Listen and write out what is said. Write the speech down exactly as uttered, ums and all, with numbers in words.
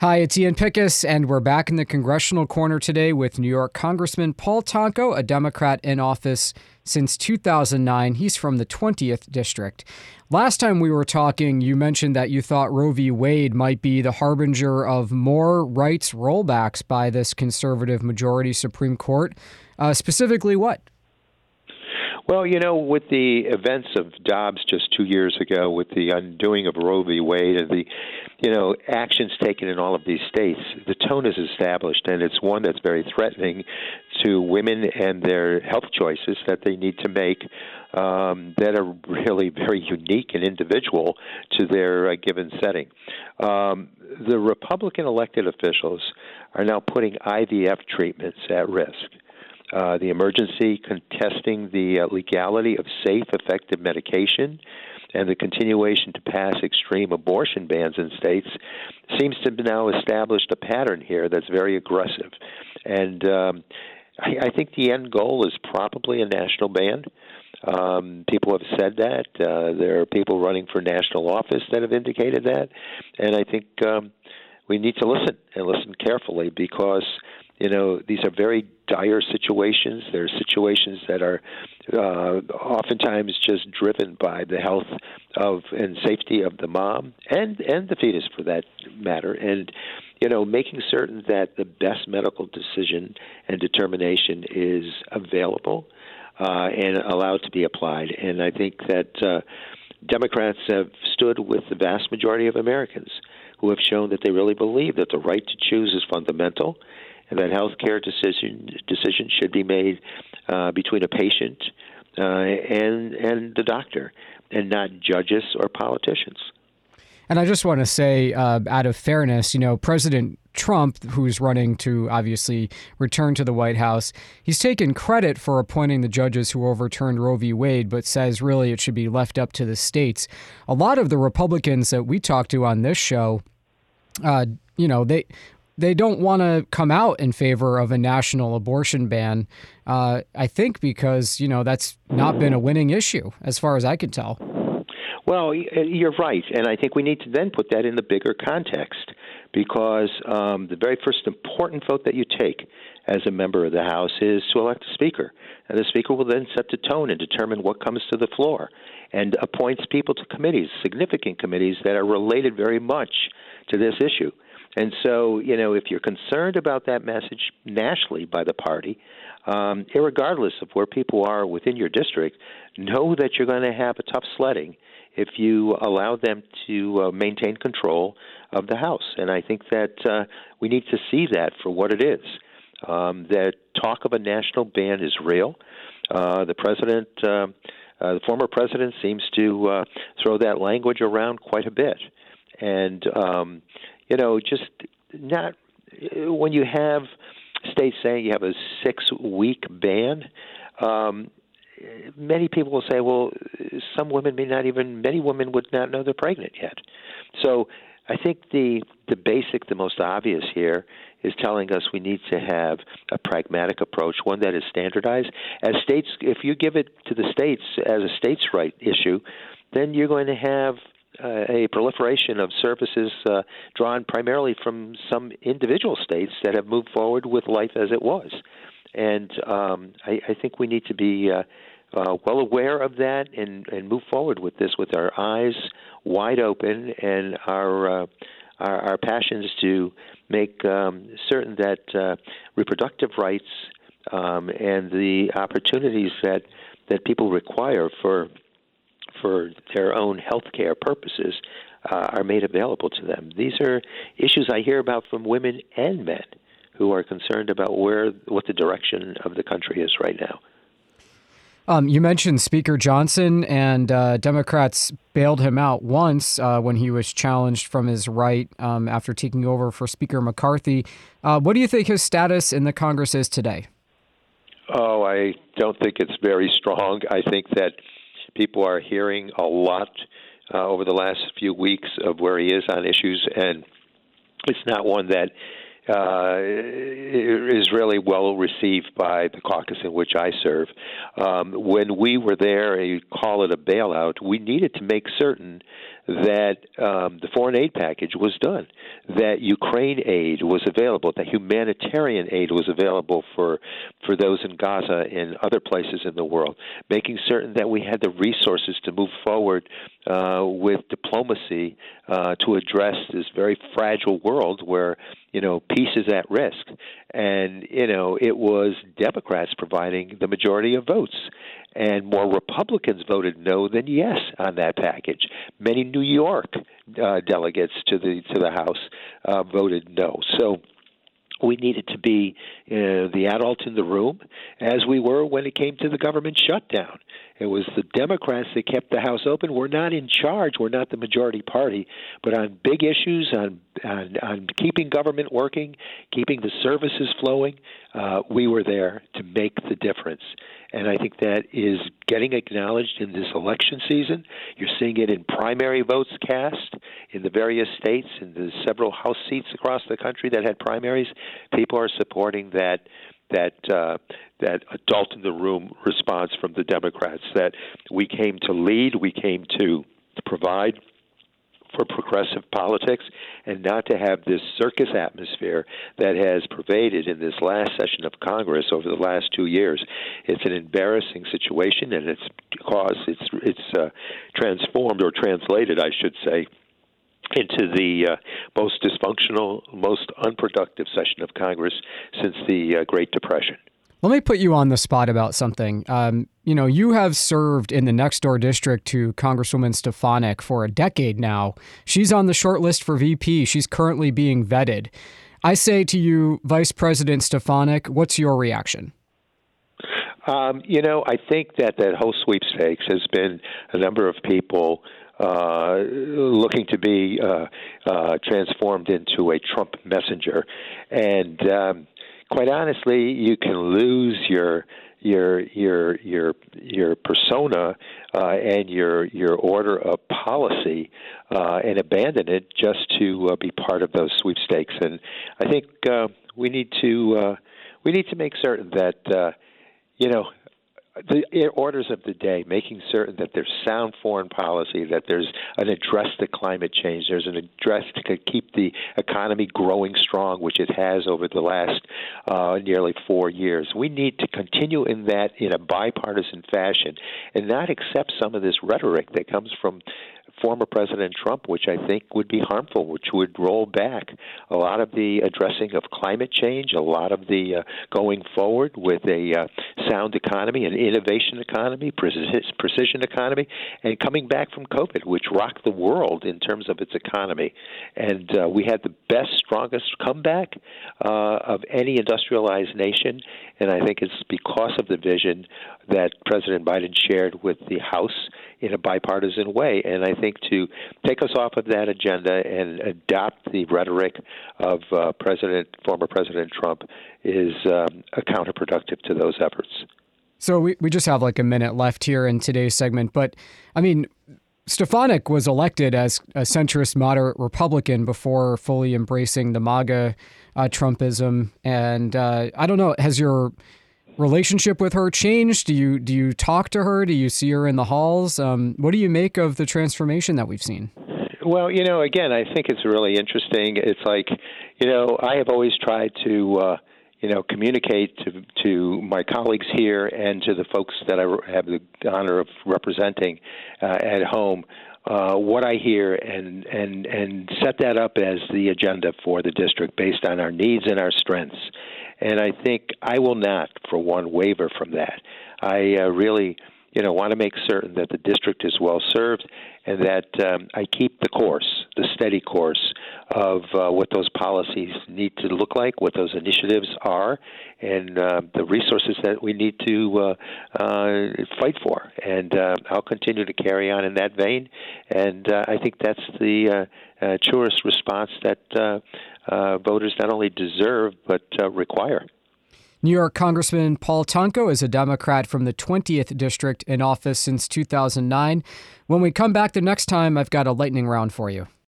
Hi, it's Ian Pickus, and we're back in the Congressional Corner today with New York Congressman Paul Tonko, a Democrat in office since two thousand nine. He's from the twentieth District. Last time we were talking, you mentioned that you thought Roe v. Wade might be the harbinger of more rights rollbacks by this conservative majority Supreme Court. Uh, specifically what? Well, you know, with the events of Dobbs just two years ago, with the undoing of Roe v. Wade and the, you know, actions taken in all of these states, the tone is established, and it's one that's very threatening to women and their health choices that they need to make um, that are really very unique and individual to their uh, given setting. Um, the Republican elected officials are now putting I V F treatments at risk. Uh, the emergency contesting the uh, legality of safe, effective medication and the continuation to pass extreme abortion bans in states seems to have now established a pattern here that's very aggressive. And um, I, I think the end goal is probably a national ban. Um, people have said that. Uh, there are people running for national office that have indicated that. And I think um, we need to listen and listen carefully because You know, these are very dire situations. They're situations that are uh, oftentimes just driven by the health of and safety of the mom and, and the fetus, for that matter. And, you know, making certain that the best medical decision and determination is available uh, and allowed to be applied. And I think that uh, Democrats have stood with the vast majority of Americans who have shown that they really believe that the right to choose is fundamental, and that health care decision, decisions should be made uh, between a patient uh, and and the doctor, and not judges or politicians. And I just want to say, uh, out of fairness, you know, President Trump, who's running to obviously return to the White House, he's taken credit for appointing the judges who overturned Roe v. Wade, but says really it should be left up to the states. A lot of the Republicans that we talked to on this show, uh, you know, they... They don't want to come out in favor of a national abortion ban, uh, I think because, you know, that's not been a winning issue as far as I can tell. Well, you're right. And I think we need to then put that in the bigger context because um, the very first important vote that you take as a member of the House is to elect a speaker. And the speaker will then set the tone and determine what comes to the floor and appoints people to committees, significant committees that are related very much to this issue. And so, you know, if you're concerned about that message nationally by the party, um, irregardless of where people are within your district, know that you're going to have a tough sledding if you allow them to uh, maintain control of the House. And I think that uh, we need to see that for what it is. Um, that talk of a national ban is real. Uh, the president, uh, uh, the former president, seems to uh, throw that language around quite a bit. And um, You know, just not when you have states saying you have a six-week ban, um, many people will say, well, some women may not even, many women would not know they're pregnant yet. So I think the the basic, the most obvious here is telling us we need to have a pragmatic approach, one that is standardized. As states, if you give it to the states as a states' right issue, then you're going to have Uh, a proliferation of services uh, drawn primarily from some individual states that have moved forward with life as it was. And um, I, I think we need to be uh, uh, well aware of that and, and move forward with this with our eyes wide open and our uh, our, our passions to make um, certain that uh, reproductive rights um, and the opportunities that, that people require for for their own health care purposes uh, are made available to them. These are issues I hear about from women and men who are concerned about where what the direction of the country is right now. Um, you mentioned Speaker Johnson, and uh, Democrats bailed him out once uh, when he was challenged from his right um, after taking over for Speaker McCarthy. Uh, what do you think his status in the Congress is today? Oh, I don't think it's very strong. I think that people are hearing a lot uh, over the last few weeks of where he is on issues, and it's not one that uh, is really well received by the caucus in which I serve. Um, when we were there, you call it a bailout, we needed to make certain that um, the foreign aid package was done, that Ukraine aid was available, that humanitarian aid was available for for those in Gaza and other places in the world, making certain that we had the resources to move forward uh, with diplomacy uh, to address this very fragile world where, you know, peace is at risk. And, you know, it was Democrats providing the majority of votes. And more Republicans voted no than yes on that package. Many New York uh, delegates to the to the House uh, voted no. So we needed to be uh, the adult in the room, as we were when it came to the government shutdown. It was the Democrats that kept the House open. We're not in charge. We're not the majority party. But on big issues, on on, on keeping government working, keeping the services flowing, uh, we were there to make the difference. And I think that is getting acknowledged in this election season. You're seeing it in primary votes cast in the various states, in the several House seats across the country that had primaries. People are supporting that that uh, that adult in the room response from the Democrats, that we came to lead, we came to provide for progressive politics, and not to have this circus atmosphere that has pervaded in this last session of Congress over the last two years. It's an embarrassing situation, and it's caused, it's it's uh, transformed or translated, I should say, into the uh, most dysfunctional, most unproductive session of Congress since the uh, Great Depression. Let me put you on the spot about something. Um, you know, you have served in the next door district to Congresswoman Stefanik for a decade now. She's on the short list for V P. She's currently being vetted. I say to you, Vice President Stefanik, what's your reaction? Um, you know, I think that that whole sweepstakes has been a number of people uh, looking to be uh, uh, transformed into a Trump messenger. And um, quite honestly, you can lose your your your your your persona uh, and your your order of policy uh, and abandon it just to uh, be part of those sweepstakes. And I think uh, we need to uh, we need to make certain that uh, you know. The orders of the day, making certain that there's sound foreign policy, that there's an address to climate change, there's an address to keep the economy growing strong, which it has over the last uh, nearly four years. We need to continue in that in a bipartisan fashion and not accept some of this rhetoric that comes from former President Trump, which I think would be harmful, which would roll back a lot of the addressing of climate change, a lot of the uh, going forward with a uh, sound economy, an innovation economy, precision economy, and coming back from COVID, which rocked the world in terms of its economy. And uh, we had the best, strongest comeback uh, of any industrialized nation, and I think it's because of the vision that President Biden shared with the House in a bipartisan way. And I think to take us off of that agenda and adopt the rhetoric of uh, President, former President Trump is um, counterproductive to those efforts. So we, we just have like a minute left here in today's segment. But, I mean, Stefanik was elected as a centrist moderate Republican before fully embracing the MAGA uh, Trumpism. And uh, I don't know, has your relationship with her changed? Do you do you talk to her? Do you see her in the halls? Um, what do you make of the transformation that we've seen? Well, you know, again, I think it's really interesting. It's like, you know, I have always tried to, uh, you know, communicate to to my colleagues here and to the folks that I have the honor of representing uh, at home uh, what I hear and, and, and set that up as the agenda for the district based on our needs and our strengths. And I think I will not, for one, waver from that. I uh, really, you know, want to make certain that the district is well served and that um, I keep the course, the steady course of uh, what those policies need to look like, what those initiatives are, and uh, the resources that we need to uh, uh, fight for. And uh, I'll continue to carry on in that vein. And uh, I think that's the uh, uh, truest response that uh, uh, voters not only deserve but uh, require. New York Congressman Paul Tonko is a Democrat from the twentieth District in office since two thousand nine. When we come back the next time, I've got a lightning round for you.